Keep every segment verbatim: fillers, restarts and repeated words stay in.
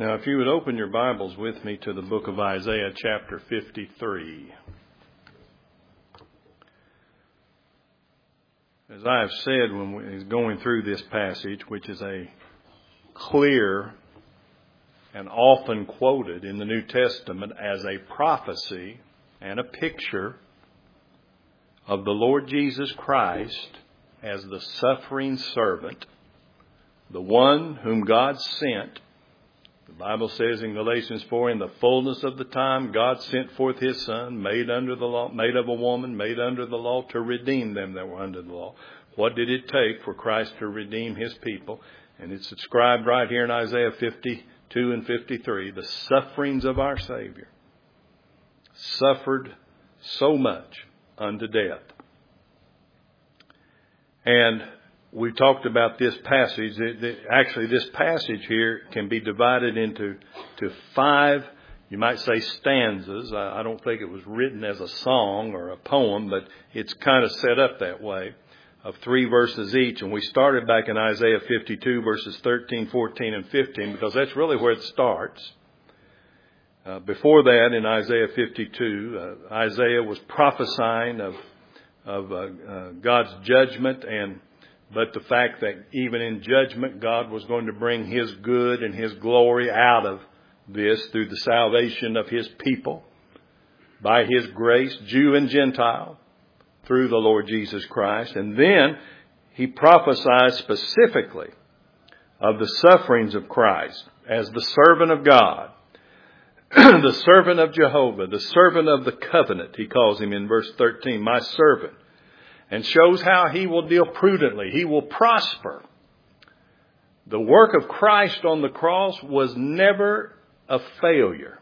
Now, if you would open your Bibles with me to the book of Isaiah, chapter fifty-three. As I have said when we are going through this passage, which is a clear and often quoted in the New Testament as a prophecy and a picture of the Lord Jesus Christ as the suffering servant, the one whom God sent. The Bible says in Galatians four, in the fullness of the time, God sent forth His Son, made under the law, made of a woman, made under the law, to redeem them that were under the law. What did it take for Christ to redeem His people? And it's described right here in Isaiah fifty-two and fifty-three. The sufferings of our Savior suffered so much unto death. And we talked about this passage. Actually, this passage here can be divided into to five, you might say, stanzas. I don't think it was written as a song or a poem, but it's kind of set up that way, of three verses each. And we started back in Isaiah fifty-two, verses thirteen, fourteen, and fifteen, because that's really where it starts. Uh, before that, in Isaiah fifty-two, uh, Isaiah was prophesying of, of uh, uh, God's judgment and But the fact that even in judgment, God was going to bring His good and His glory out of this through the salvation of His people by His grace, Jew and Gentile, through the Lord Jesus Christ. And then He prophesied specifically of the sufferings of Christ as the servant of God, the servant of Jehovah, the servant of the covenant, He calls Him in verse thirteen, my servant. And shows how He will deal prudently. He will prosper. The work of Christ on the cross was never a failure.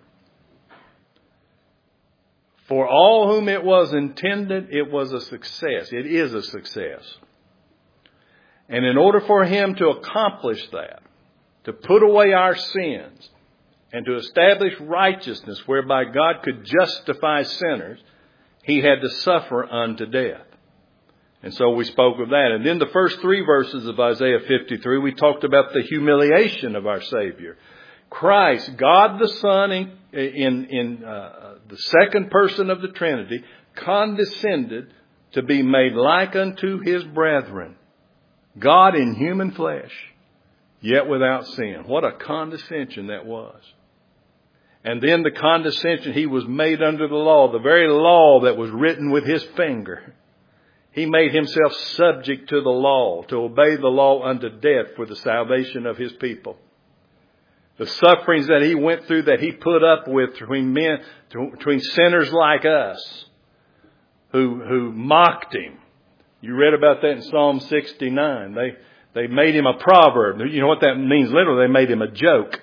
For all whom it was intended, it was a success. It is a success. And in order for Him to accomplish that, to put away our sins, and to establish righteousness whereby God could justify sinners, He had to suffer unto death. And so we spoke of that. And then the first three verses of Isaiah fifty-three, we talked about the humiliation of our Savior. Christ, God the Son, in, in, in uh, the second person of the Trinity, condescended to be made like unto His brethren. God in human flesh, yet without sin. What a condescension that was. And then the condescension, He was made under the law, the very law that was written with His finger. He made Himself subject to the law, to obey the law unto death for the salvation of His people. The sufferings that He went through, that He put up with between men, between sinners like us, who, who mocked Him. You read about that in Psalm sixty-nine. They, they made Him a proverb. You know what that means? Literally, they made Him a joke.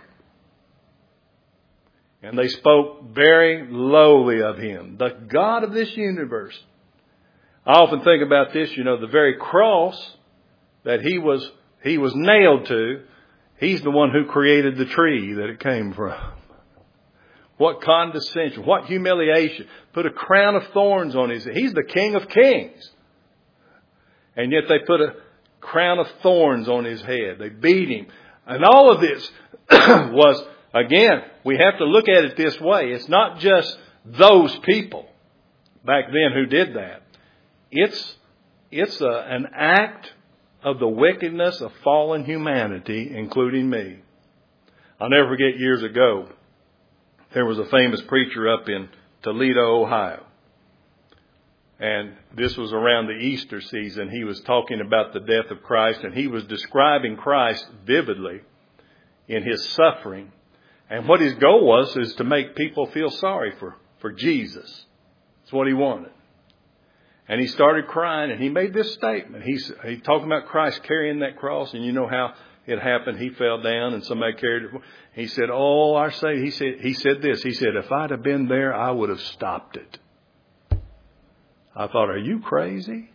And they spoke very lowly of Him, the God of this universe. I often think about this, you know, the very cross that he was he was nailed to, He's the one who created the tree that it came from. What condescension, what humiliation. Put a crown of thorns on His head. He's the King of Kings. And yet they put a crown of thorns on His head. They beat Him. And all of this was, again, we have to look at it this way. It's not just those people back then who did that. It's it's a, an act of the wickedness of fallen humanity, including me. I'll never forget years ago, there was a famous preacher up in Toledo, Ohio. And this was around the Easter season. He was talking about the death of Christ, and he was describing Christ vividly in His suffering. And what his goal was is to make people feel sorry for, for Jesus. That's what he wanted. And he started crying, and he made this statement. He's he talking about Christ carrying that cross, and you know how it happened. He fell down, and somebody carried it. He said, "Oh, our Savior." He said, he said this. He said, "If I'd have been there, I would have stopped it." I thought, "Are you crazy?"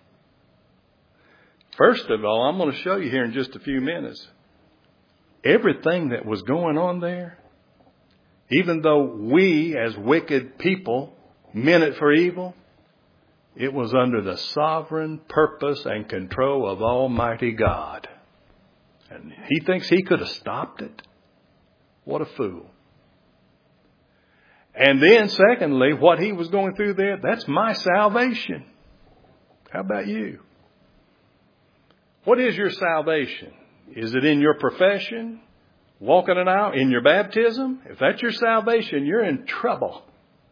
First of all, I'm going to show you here in just a few minutes. Everything that was going on there, even though we as wicked people meant it for evil, it was under the sovereign purpose and control of Almighty God. And He thinks He could have stopped it. What a fool. And then secondly, what he was going through there, that's my salvation. How about you? What is your salvation? Is it in your profession? Walking it out? In your baptism? If that's your salvation, you're in trouble.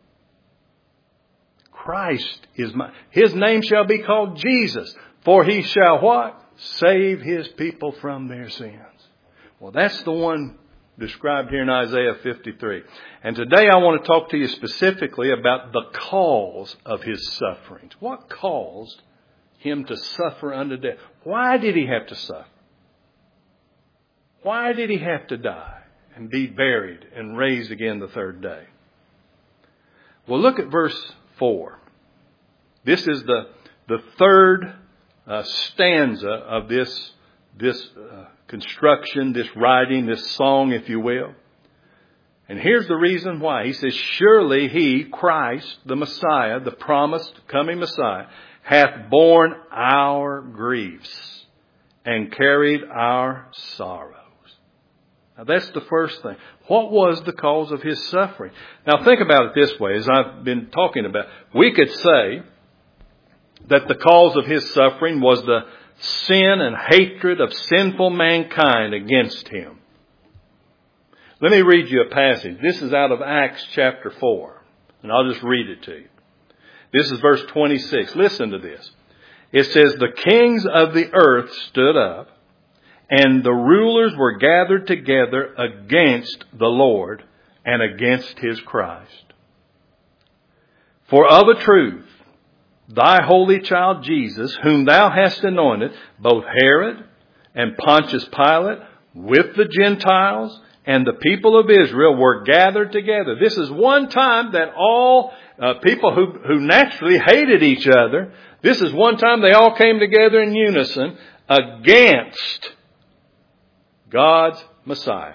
Christ is my, his name shall be called Jesus, for he shall what? Save his people from their sins. Well, that's the one described here in Isaiah fifty-three. And today I want to talk to you specifically about the cause of his sufferings. What caused him to suffer unto death? Why did he have to suffer? Why did he have to die and be buried and raised again the third day? Well, look at verse four. This is the, the third uh, stanza of this, this uh, construction, this writing, this song, if you will. And here's the reason why. He says, surely he, Christ, the Messiah, the promised coming Messiah, hath borne our griefs and carried our sorrows. Now that's the first thing. What was the cause of his suffering? Now think about it this way, as I've been talking about. We could say that the cause of his suffering was the sin and hatred of sinful mankind against him. Let me read you a passage. This is out of Acts chapter four, and I'll just read it to you. This is verse twenty-six. Listen to this. It says, the kings of the earth stood up, and the rulers were gathered together against the Lord and against his Christ. For of a truth, thy holy child Jesus, whom thou hast anointed, both Herod and Pontius Pilate, with the Gentiles and the people of Israel, were gathered together. This is one time that all uh, people who, who naturally hated each other, this is one time they all came together in unison against God's Messiah.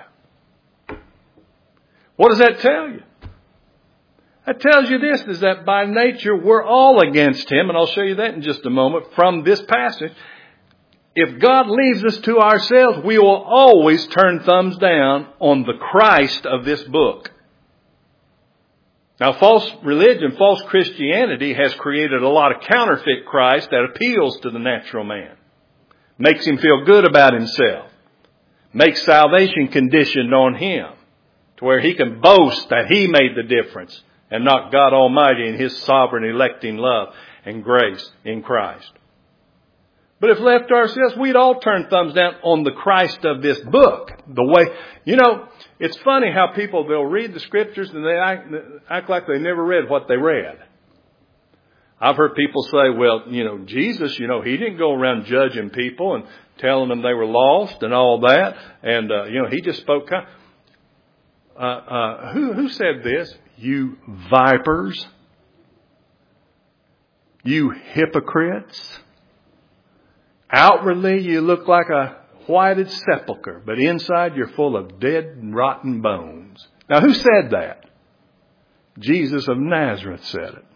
What does that tell you? That tells you this, is that by nature we're all against him, and I'll show you that in just a moment from this passage. If God leaves us to ourselves, we will always turn thumbs down on the Christ of this book. Now, false religion, false Christianity has created a lot of counterfeit Christ that appeals to the natural man. Makes him feel good about himself. Makes salvation conditioned on him, to where he can boast that he made the difference and not God Almighty in his sovereign electing love and grace in Christ. But if left to ourselves, we'd all turn thumbs down on the Christ of this book. The way, you know, it's funny how people, they'll read the scriptures and they act, act like they never read what they read. I've heard people say, well, you know, Jesus, you know, he didn't go around judging people and telling them they were lost and all that. And, uh, you know, he just spoke kind of, uh, uh, who, who said this? You vipers. You hypocrites. Outwardly, you look like a whited sepulchre, but inside you're full of dead and rotten bones. Now, who said that? Jesus of Nazareth said it.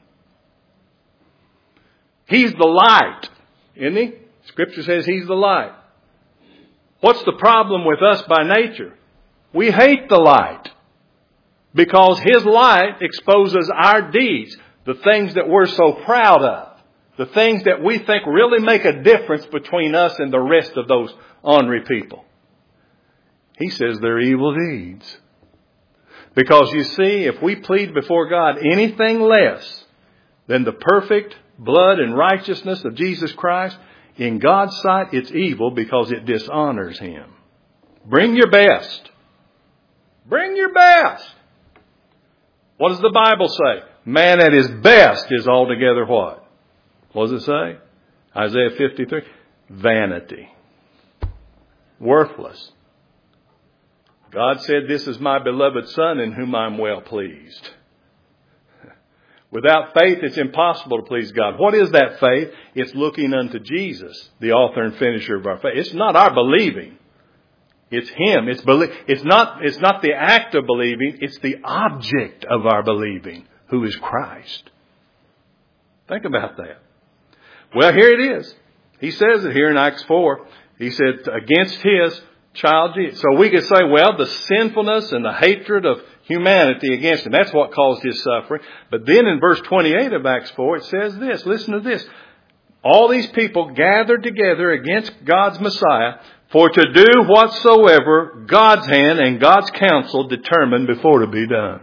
He's the light, isn't he? Scripture says he's the light. What's the problem with us by nature? We hate the light because his light exposes our deeds, the things that we're so proud of. The things that we think really make a difference between us and the rest of those ornery people. He says they're evil deeds. Because you see, if we plead before God anything less than the perfect blood and righteousness of Jesus Christ, in God's sight it's evil because it dishonors him. Bring your best. Bring your best. What does the Bible say? Man at his best is altogether what? What does it say? Isaiah fifty-three. Vanity. Worthless. God said, this is my beloved Son in whom I'm well pleased. Without faith, it's impossible to please God. What is that faith? It's looking unto Jesus, the author and finisher of our faith. It's not our believing. It's him. It's, belie- it's, not, it's not the act of believing. It's the object of our believing, who is Christ. Think about that. Well, here it is. He says it here in Acts four. He said, against his child Jesus. So we could say, well, the sinfulness and the hatred of humanity against him, that's what caused his suffering. But then in verse twenty-eight of Acts four, it says this. Listen to this. All these people gathered together against God's Messiah for to do whatsoever God's hand and God's counsel determined before to be done.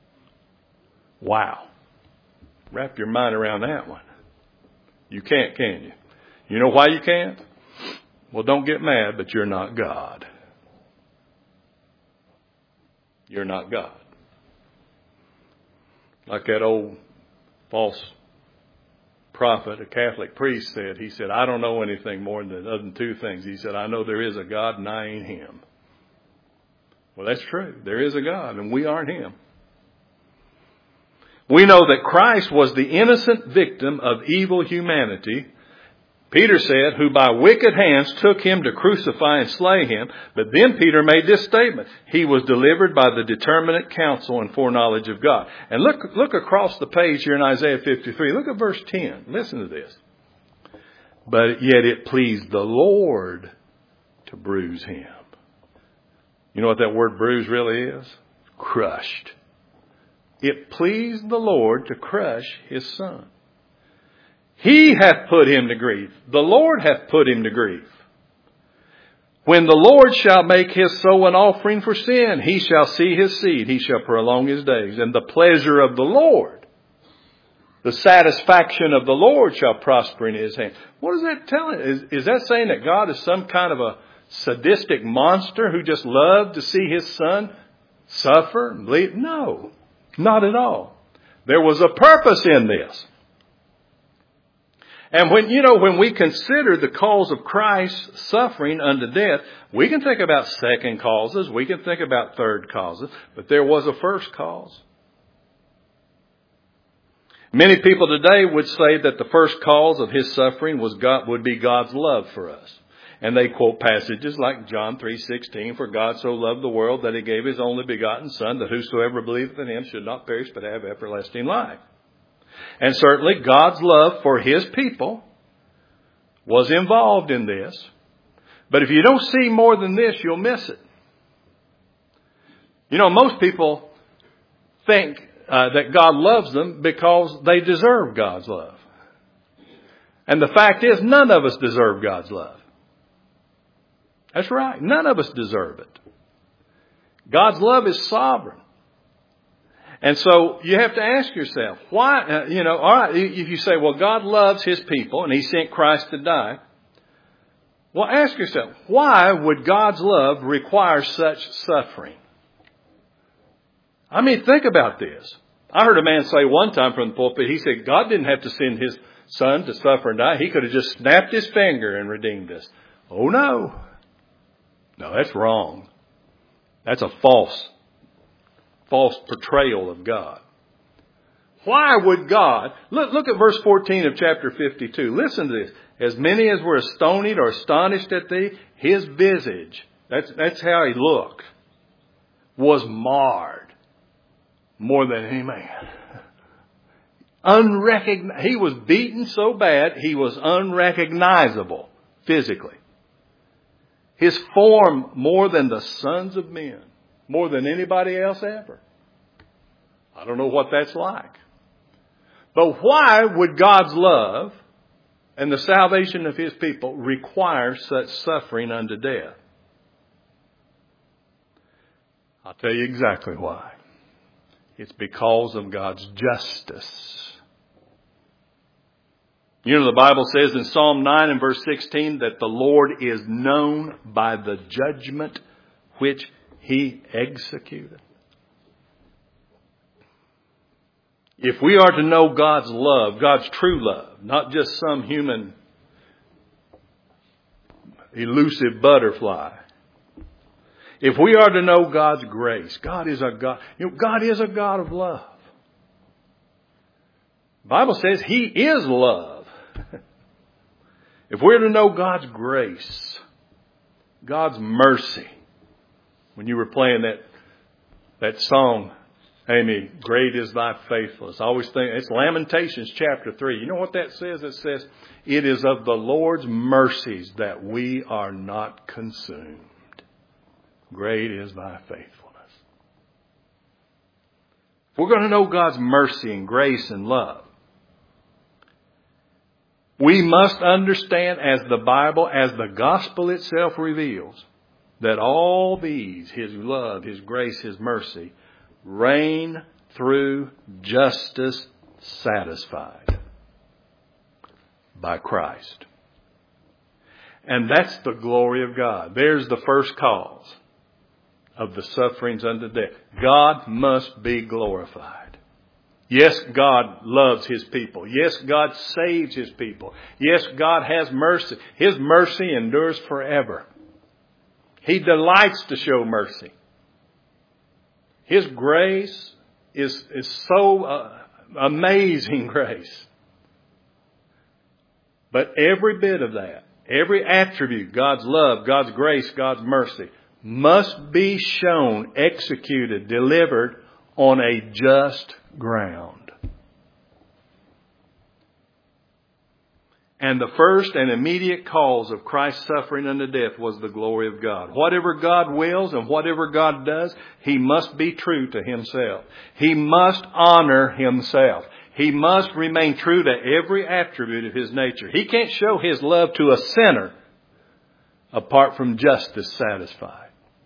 Wow. Wrap your mind around that one. You can't, can you? You know why you can't? Well, don't get mad, but you're not God. You're not God. Like that old false prophet, a Catholic priest said, he said, I don't know anything more than other than two things. He said, I know there is a God and I ain't him. Well, that's true. There is a God and we aren't him. We know that Christ was the innocent victim of evil humanity. Peter said, who by wicked hands took him to crucify and slay him. But then Peter made this statement. He was delivered by the determinate counsel and foreknowledge of God. And look, look across the page here in Isaiah fifty-three. Look at verse ten. Listen to this. But yet it pleased the Lord to bruise him. You know what that word bruise really is? Crushed. It pleased the Lord to crush his son. He hath put him to grief. The Lord hath put him to grief. When the Lord shall make his soul an offering for sin, he shall see his seed. He shall prolong his days. And the pleasure of the Lord, the satisfaction of the Lord shall prosper in his hand. What is that telling? Is, is that saying that God is some kind of a sadistic monster who just loved to see his son suffer and bleed? No, not at all. There was a purpose in this. And when, you know, when we consider the cause of Christ's suffering unto death, we can think about second causes. We can think about third causes. But there was a first cause. Many people today would say that the first cause of his suffering was God, would be God's love for us. And they quote passages like John three sixteen, for God so loved the world that he gave his only begotten Son, that whosoever believeth in him should not perish but have everlasting life. And certainly God's love for his people was involved in this. But if you don't see more than this, you'll miss it. You know, most people think uh, that God loves them because they deserve God's love. And the fact is, none of us deserve God's love. That's right. None of us deserve it. God's love is sovereign. And so you have to ask yourself, why, uh, you know, all right, if you say, well, God loves his people and he sent Christ to die. Well, ask yourself, why would God's love require such suffering? I mean, think about this. I heard a man say one time from the pulpit, he said, God didn't have to send his son to suffer and die. He could have just snapped his finger and redeemed us. Oh, no. No, that's wrong. That's a false False portrayal of God. Why would God? Look, look at verse fourteen of chapter fifty-two. Listen to this. As many as were astonied or astonished at thee, his visage, that's, that's how he looked, was marred more than any man. Unrecogn- he was beaten so bad, he was unrecognizable physically. His form more than the sons of men. More than anybody else ever. I don't know what that's like. But why would God's love and the salvation of his people require such suffering unto death? I'll tell you exactly why. It's because of God's justice. You know, the Bible says in Psalm nine and verse sixteen that the Lord is known by the judgment which he executed. If we are to know God's love, God's true love, not just some human elusive butterfly. If we are to know God's grace, God is a God, you know, God is a God of love. The Bible says he is love. If we're to know God's grace, God's mercy, when you were playing that that song, Amy, great is thy faithfulness. I always think it's Lamentations chapter three. You know what that says? It says, it is of the Lord's mercies that we are not consumed. great is thy faithfulness. If we're going to know God's mercy and grace and love, we must understand, as the Bible, as the gospel itself reveals, that all these, His love, His grace, His mercy, reign through justice satisfied by Christ. And that's the glory of God. There's the first cause of the sufferings unto death. God must be glorified. Yes, God loves His people. Yes, God saves His people. Yes, God has mercy. His mercy endures forever. He delights to show mercy. His grace is, is so uh, amazing grace. But every bit of that, every attribute, God's love, God's grace, God's mercy, must be shown, executed, delivered on a just ground. And the first and immediate cause of Christ's suffering unto death was the glory of God. Whatever God wills and whatever God does, He must be true to Himself. He must honor Himself. He must remain true to every attribute of His nature. He can't show His love to a sinner apart from justice satisfied.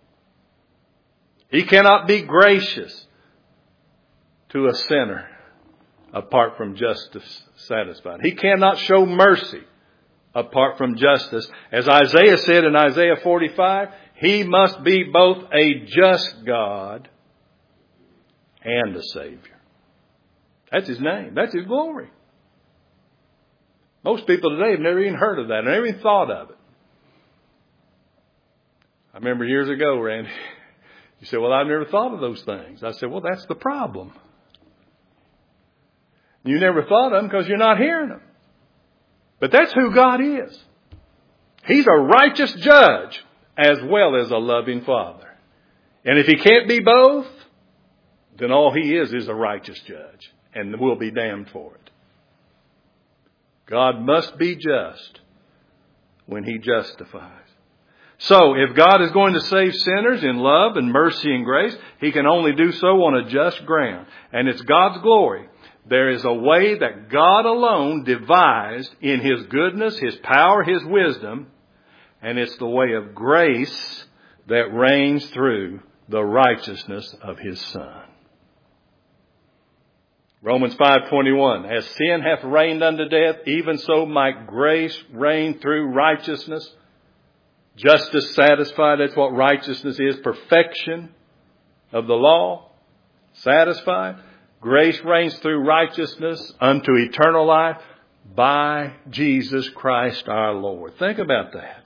He cannot be gracious to a sinner apart from justice satisfied. He cannot show mercy apart from justice. As Isaiah said in Isaiah forty-five, He must be both a just God and a Savior. That's His name. That's His glory. Most people today have never even heard of that, never even thought of it. I remember years ago, Randy, you said, well, I've never thought of those things. I said, well, that's the problem. You never thought of them because you're not hearing them. But that's who God is. He's a righteous judge as well as a loving Father. And if He can't be both, then all He is is a righteous judge and will be damned for it. God must be just when He justifies. So, if God is going to save sinners in love and mercy and grace, He can only do so on a just ground. And it's God's glory. There is a way that God alone devised in His goodness, His power, His wisdom. And it's the way of grace that reigns through the righteousness of His Son. Romans five twenty-one, as sin hath reigned unto death, even so might grace reign through righteousness. Justice satisfied, that's what righteousness is. Perfection of the law, satisfied. Grace reigns through righteousness unto eternal life by Jesus Christ our Lord. Think about that.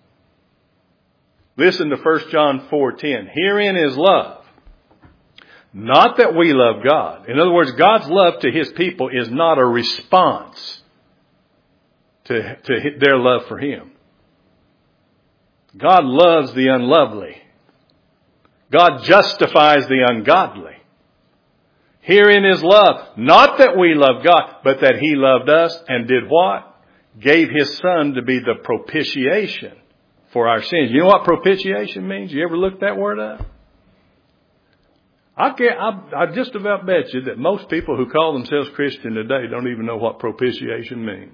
Listen to First John four ten. Herein is love. Not that we love God. In other words, God's love to His people is not a response to, to their love for Him. God loves the unlovely. God justifies the ungodly. Herein is love. Not that we love God, but that He loved us and did what? Gave His Son to be the propitiation for our sins. You know what propitiation means? You ever looked that word up? I can't, I, I just about bet you that most people who call themselves Christian today don't even know what propitiation means.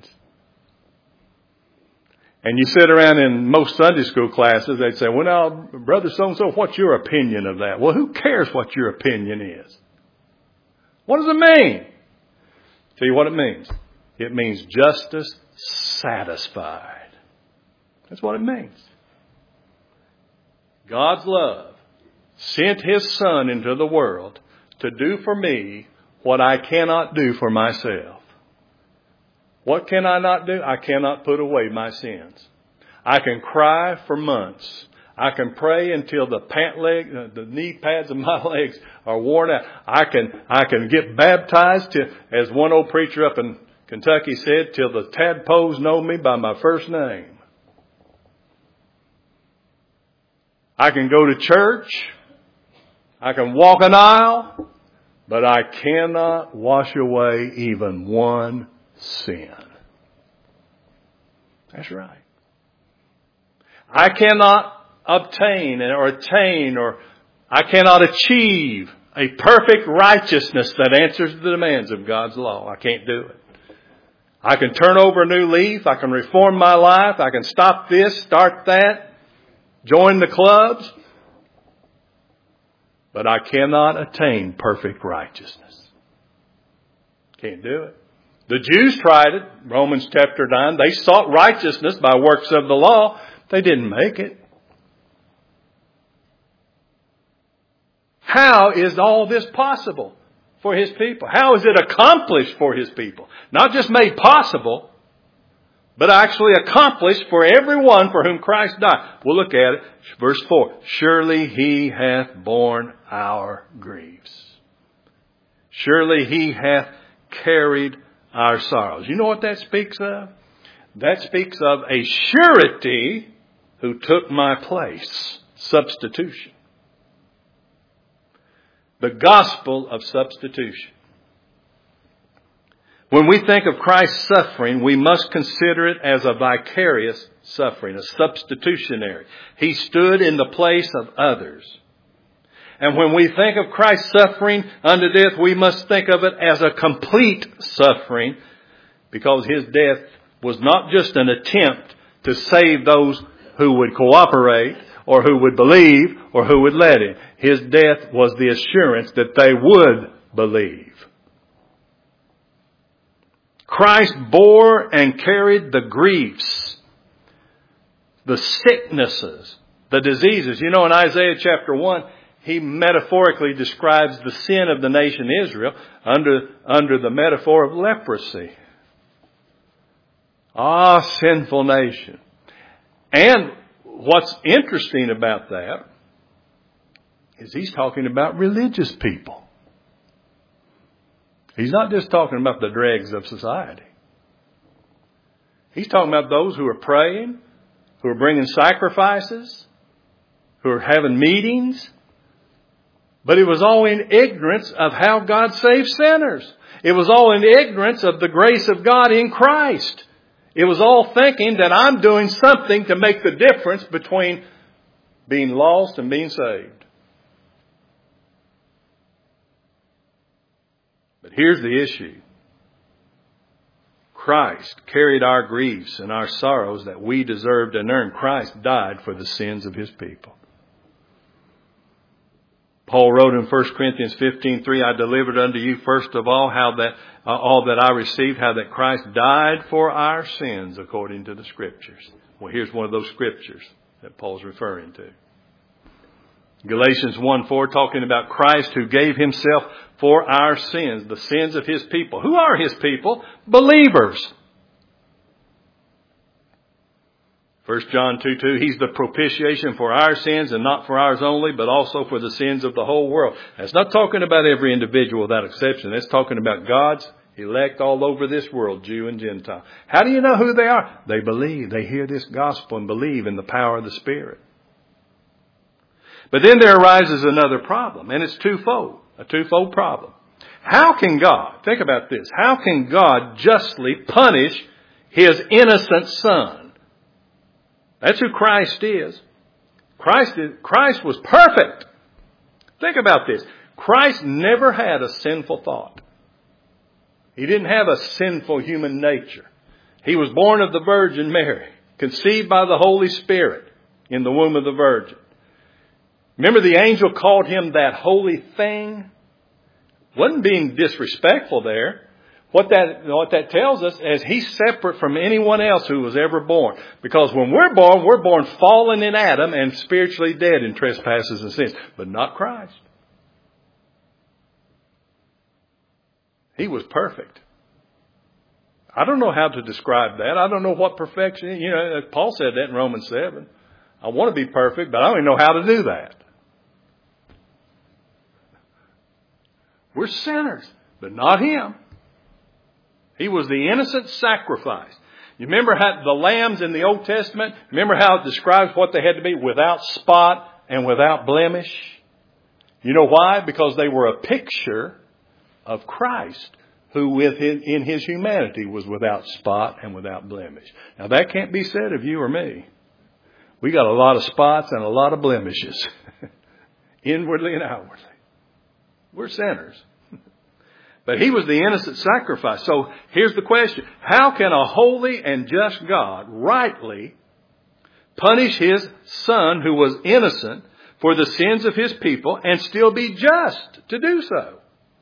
And you sit around in most Sunday school classes, they'd say, well, now, Brother so-and-so, what's your opinion of that? Well, who cares what your opinion is? What does it mean? Tell you what it means. It means justice satisfied. That's what it means. God's love sent His Son into the world to do for me what I cannot do for myself. What can I not do? I cannot put away my sins. I can cry for months. I can pray until the pant leg, the knee pads of my legs are worn out. I can, I can get baptized to, as one old preacher up in Kentucky said, till the tadpoles know me by my first name. I can go to church. I can walk an aisle, but I cannot wash away even one sin. That's right. I cannot obtain or attain or I cannot achieve a perfect righteousness that answers the demands of God's law. I can't do it. I can turn over a new leaf. I can reform my life. I can stop this, start that, join the clubs. But I cannot attain perfect righteousness. Can't do it. The Jews tried it. Romans chapter nine. They sought righteousness by works of the law. They didn't make it. How is all this possible for His people? How is it accomplished for His people? Not just made possible, but actually accomplished for everyone for whom Christ died. We'll look at it. Verse four. Surely He hath borne our griefs. Surely He hath carried our sorrows. You know what that speaks of? That speaks of a surety who took my place. Substitution. The gospel of substitution. When we think of Christ's suffering, we must consider it as a vicarious suffering, a substitutionary. He stood in the place of others. And when we think of Christ's suffering unto death, we must think of it as a complete suffering, because His death was not just an attempt to save those who would cooperate or who would believe or who would let Him. His death was the assurance that they would believe. Christ bore and carried the griefs, the sicknesses, the diseases. You know, in Isaiah chapter one, He metaphorically describes the sin of the nation Israel under, under the metaphor of leprosy. Ah, sinful nation. And what's interesting about that is He's talking about religious people. He's not just talking about the dregs of society. He's talking about those who are praying, who are bringing sacrifices, who are having meetings. But it was all in ignorance of how God saves sinners. It was all in ignorance of the grace of God in Christ. It was all thinking that I'm doing something to make the difference between being lost and being saved. But here's the issue. Christ carried our griefs and our sorrows that we deserved and earned. Christ died for the sins of His people. Paul wrote in First Corinthians fifteen three, I delivered unto you first of all how that uh, all that I received, how that Christ died for our sins according to the Scriptures. Well, here's one of those Scriptures that Paul's referring to. Galatians one four, talking about Christ who gave Himself for our sins, the sins of His people. Who are His people? Believers. First John two two, He's the propitiation for our sins, and not for ours only, but also for the sins of the whole world. That's not talking about every individual without exception. That's talking about God's elect all over this world, Jew and Gentile. How do you know who they are? They believe. They hear this gospel and believe in the power of the Spirit. But then there arises another problem, and it's twofold, a twofold problem. How can God, think about this, how can God justly punish His innocent Son? That's who Christ is. Christ is, Christ was perfect. Think about this. Christ never had a sinful thought. He didn't have a sinful human nature. He was born of the Virgin Mary, conceived by the Holy Spirit in the womb of the Virgin. Remember, the angel called Him that holy thing? Wasn't being disrespectful there. What that, what that tells us is He's separate from anyone else who was ever born. Because when we're born, we're born fallen in Adam and spiritually dead in trespasses and sins. But not Christ. He was perfect. I don't know how to describe that. I don't know what perfection is. You know, Paul said that in Romans seven. I want to be perfect, but I don't even know how to do that. We're sinners, but not Him. He was the innocent sacrifice. You remember how the lambs in the Old Testament, remember how it describes what they had to be? Without spot and without blemish. You know why? Because they were a picture of Christ, who with his, in His humanity was without spot and without blemish. Now that can't be said of you or me. We got a lot of spots and a lot of blemishes, inwardly and outwardly. We're sinners. But he was the innocent sacrifice. So here's the question. How can a holy and just God rightly punish his son who was innocent for the sins of his people and still be just to do so?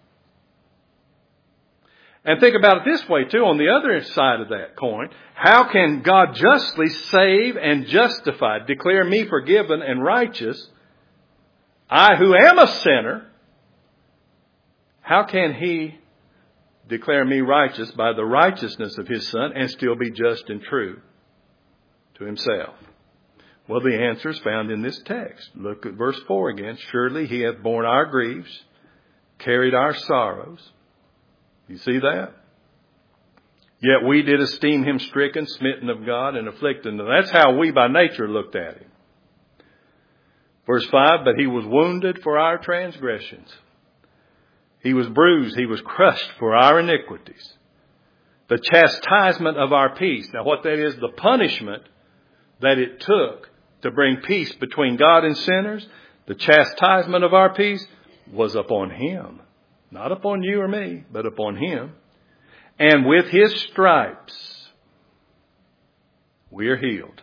And think about it this way too, on the other side of that coin. How can God justly save and justify, declare me forgiven and righteous, I who am a sinner? How can he declare me righteous by the righteousness of his son and still be just and true to himself? Well, the answer is found in this text. Look at verse four again. Surely he hath borne our griefs, carried our sorrows. You see that? Yet we did esteem him stricken, smitten of God, and afflicted. And that's how we by nature looked at him. Verse five, but he was wounded for our transgressions. He was bruised. He was crushed for our iniquities. The chastisement of our peace. Now what that is, the punishment that it took to bring peace between God and sinners, the chastisement of our peace was upon him. Not upon you or me, but upon him. And with his stripes, we are healed.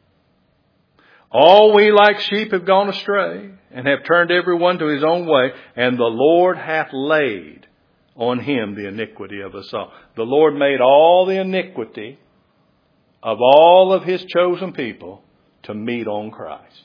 All we like sheep have gone astray and have turned every one to his own way. And the Lord hath laid on him the iniquity of us all. The Lord made all the iniquity of all of his chosen people to meet on Christ.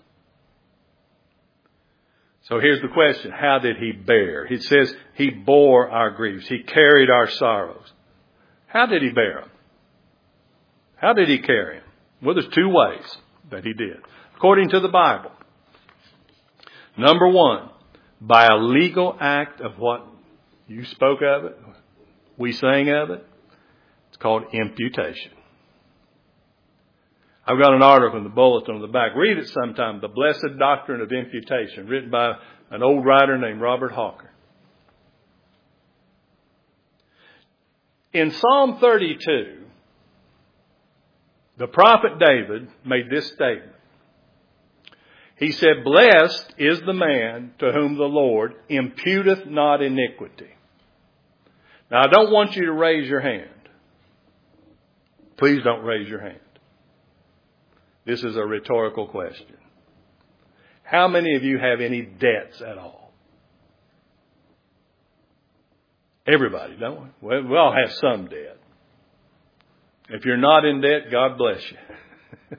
So here's the question. How did he bear? It says he bore our griefs. He carried our sorrows. How did he bear them? How did he carry them? Well, there's two ways that he did. According to the Bible. Number one, by a legal act of what you spoke of it, we sang of it. It's called imputation. I've got an article in the bulletin on the back. Read it sometime. The Blessed Doctrine of Imputation, written by an old writer named Robert Hawker. In Psalm thirty-two, the prophet David made this statement. He said, blessed is the man to whom the Lord imputeth not iniquity. Now, I don't want you to raise your hand. Please don't raise your hand. This is a rhetorical question. How many of you have any debts at all? Everybody, don't we? Well, we all have some debt. If you're not in debt, God bless you.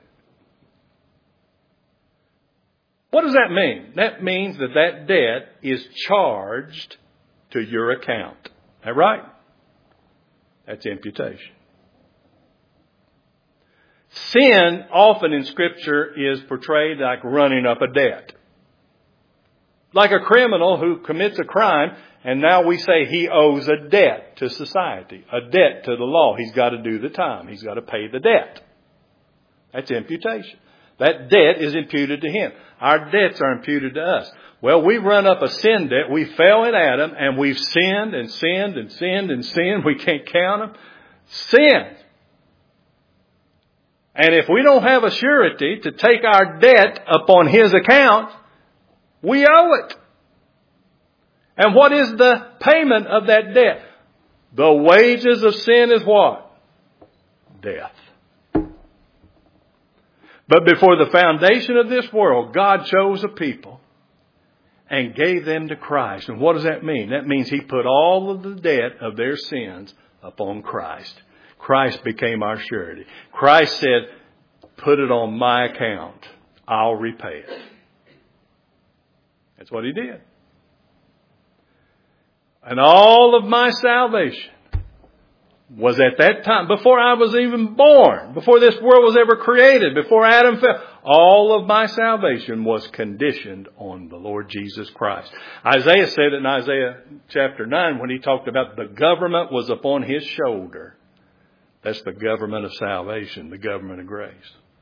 What does that mean? That means that that debt is charged to your account. Is that right? That's imputation. Sin often in Scripture is portrayed like running up a debt. Like a criminal who commits a crime and now we say he owes a debt to society, a debt to the law. He's got to do the time. He's got to pay the debt. That's imputation. That debt is imputed to him. Our debts are imputed to us. Well, we run up a sin debt. We fell in Adam and we've sinned and sinned and sinned and sinned. We can't count them. Sin. And if we don't have a surety to take our debt upon his account, we owe it. And what is the payment of that debt? The wages of sin is what? Death. But before the foundation of this world, God chose a people and gave them to Christ. And what does that mean? That means he put all of the debt of their sins upon Christ. Christ became our surety. Christ said, put it on my account. I'll repay it. That's what he did. And all of my salvation was at that time, before I was even born, before this world was ever created, before Adam fell, all of my salvation was conditioned on the Lord Jesus Christ. Isaiah said in Isaiah chapter nine when he talked about the government was upon his shoulder. That's the government of salvation, the government of grace.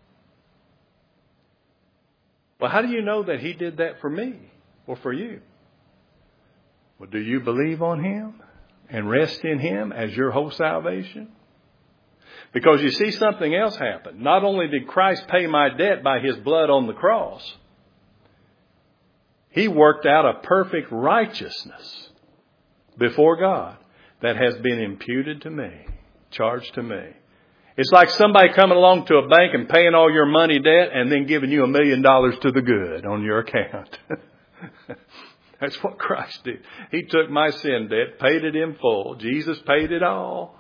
Well, how do you know that he did that for me or for you? Well, do you believe on him and rest in him as your whole salvation? Because you see, something else happened. Not only did Christ pay my debt by His blood on the cross, He worked out a perfect righteousness before God that has been imputed to me, charged to me. It's like somebody coming along to a bank and paying all your money debt and then giving you a million dollars to the good on your account. That's what Christ did. He took my sin debt, paid it in full. Jesus paid it all.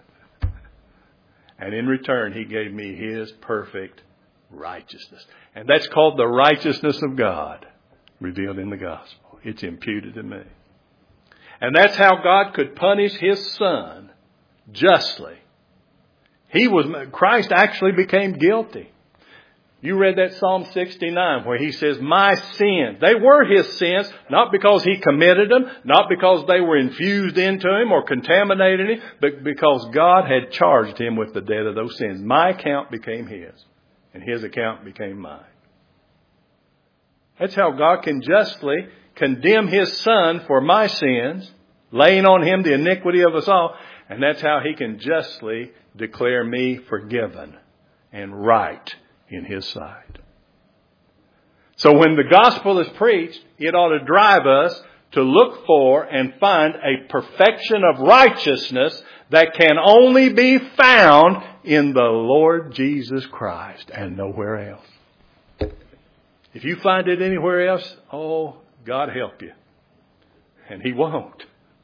And in return, He gave me His perfect righteousness. And that's called the righteousness of God revealed in the gospel. It's imputed to me. And that's how God could punish His Son justly. He was, Christ actually became guilty. You read that Psalm sixty-nine where He says, my sins. They were His sins, not because He committed them, not because they were infused into Him or contaminated Him, but because God had charged Him with the debt of those sins. My account became His, and His account became mine. That's how God can justly condemn His Son for my sins, laying on Him the iniquity of us all, and that's how He can justly declare me forgiven and right in His sight. So when the gospel is preached, it ought to drive us to look for and find a perfection of righteousness that can only be found in the Lord Jesus Christ and nowhere else. If you find it anywhere else, oh, God help you. And He won't.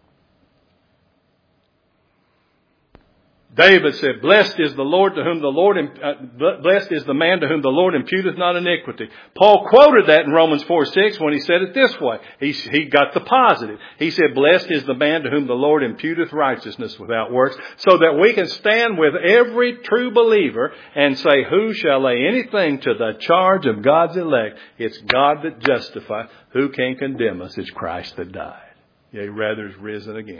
David said, blessed is the Lord to whom the Lord, uh, blessed is the man to whom the Lord imputeth not iniquity. Paul quoted that in Romans four six when he said it this way. He, he got the positive. He said, blessed is the man to whom the Lord imputeth righteousness without works, so that we can stand with every true believer and say, who shall lay anything to the charge of God's elect? It's God that justifies. Who can condemn us? It's Christ that died. Yea, rather is risen again.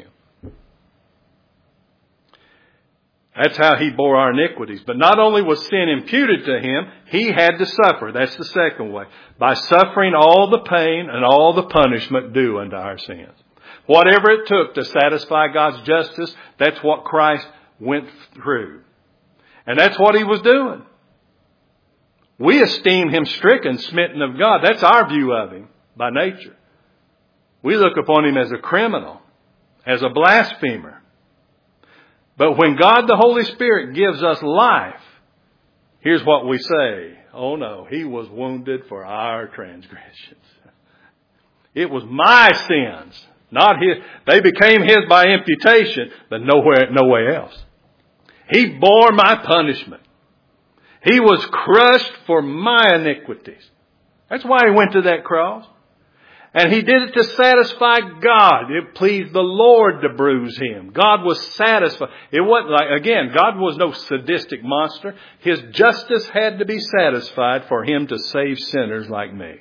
That's how He bore our iniquities. But not only was sin imputed to Him, He had to suffer. That's the second way. By suffering all the pain and all the punishment due unto our sins. Whatever it took to satisfy God's justice, that's what Christ went through. And that's what He was doing. We esteem Him stricken, smitten of God. That's our view of Him by nature. We look upon Him as a criminal, as a blasphemer. But when God the Holy Spirit gives us life, here's what we say. Oh no, He was wounded for our transgressions. It was my sins, not His. They became His by imputation, but nowhere, nowhere else. He bore my punishment. He was crushed for my iniquities. That's why He went to that cross. And He did it to satisfy God. It pleased the Lord to bruise Him. God was satisfied. It wasn't like, again, God was no sadistic monster. His justice had to be satisfied for Him to save sinners like me.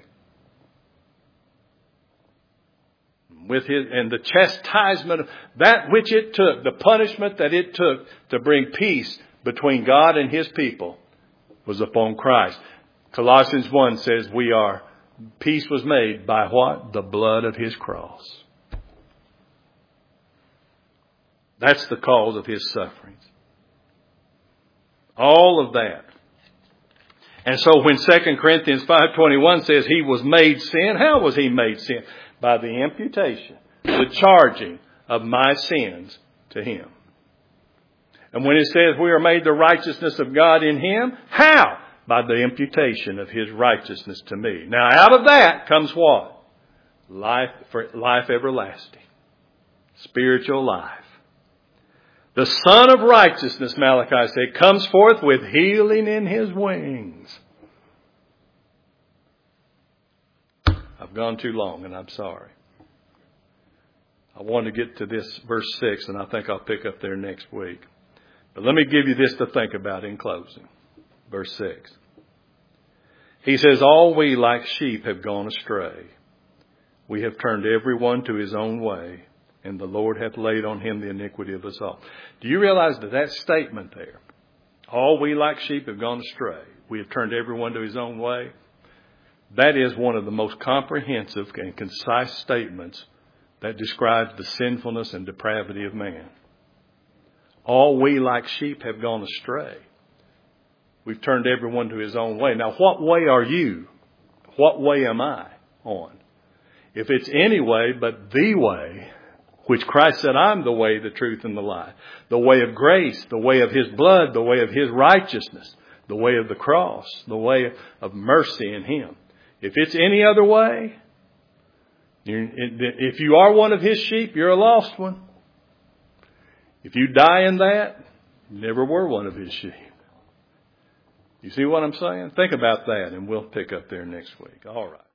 With His, and the chastisement of that which it took, the punishment that it took to bring peace between God and His people was upon Christ. Colossians one says we are peace was made by what? The blood of His cross. That's the cause of His sufferings. All of that. And so when Second Corinthians five twenty-one says He was made sin, how was He made sin? By the imputation, the charging of my sins to Him. And when it says we are made the righteousness of God in Him, how? By the imputation of His righteousness to me. Now out of that comes what? Life, for life everlasting. Spiritual life. The Son of Righteousness, Malachi said, comes forth with healing in His wings. I've gone too long and I'm sorry. I want to get to this verse six and I think I'll pick up there next week. But let me give you this to think about in closing. Verse six. He says, all we like sheep have gone astray. We have turned every one to his own way, and the Lord hath laid on Him the iniquity of us all. Do you realize that that statement there, all we like sheep have gone astray, we have turned every one to his own way, that is one of the most comprehensive and concise statements that describes the sinfulness and depravity of man. All we like sheep have gone astray. We've turned everyone to his own way. Now, what way are you? What way am I on? If it's any way but the way, which Christ said, I'm the way, the truth, and the life. The way of grace, the way of his blood, the way of his righteousness, the way of the cross, the way of mercy in him. If it's any other way, if you are one of his sheep, you're a lost one. If you die in that, you never were one of his sheep. You see what I'm saying? Think about that, and we'll pick up there next week. All right.